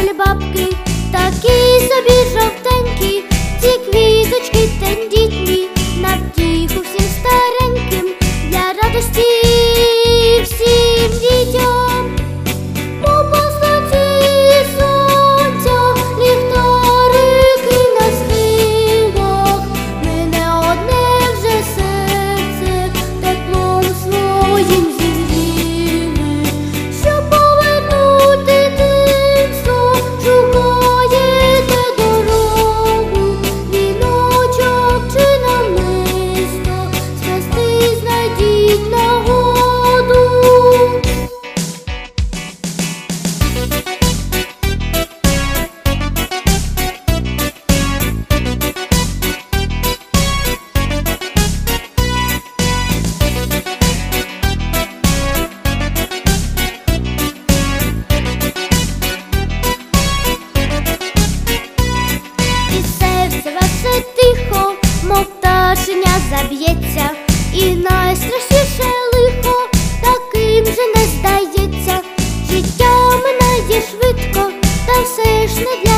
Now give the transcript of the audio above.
кульбабки, такі собі жовтенькі, ці квіточки тендітні, на втіху всім стареньким, для радості всім дітям. По посланці сонця ліхтарики на схилах, мене одне вже серце теплом своїм зігріли. Щоб повернути дитинство, шукаєте дорогу, віночок чи намисто, сплести знайдіть нагоду. І серце ваше тихо, мов пташеня заб'ється, і найстрашніше лихо таким же не здається. Життя минає швидко, та все ж не для